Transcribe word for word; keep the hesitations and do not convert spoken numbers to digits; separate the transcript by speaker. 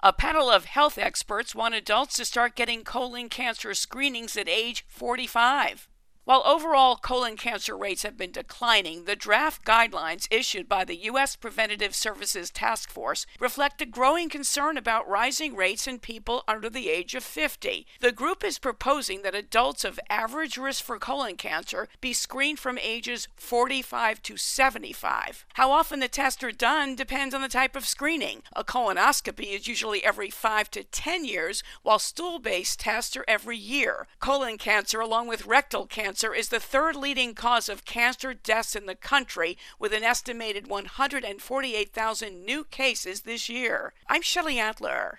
Speaker 1: A panel of health experts want adults to start getting colon cancer screenings at age forty-five. While overall colon cancer rates have been declining, the draft guidelines issued by the U S Preventative Services Task Force reflect a growing concern about rising rates in people under the age of fifty. The group is proposing that adults of average risk for colon cancer be screened from ages forty-five to seventy-five. How often the tests are done depends on the type of screening. A colonoscopy is usually every five to ten years, while stool-based tests are every year. Colon cancer, along with rectal cancer, is the third leading cause of cancer deaths in the country, with an estimated one hundred forty-eight thousand new cases this year. I'm Shelley Adler.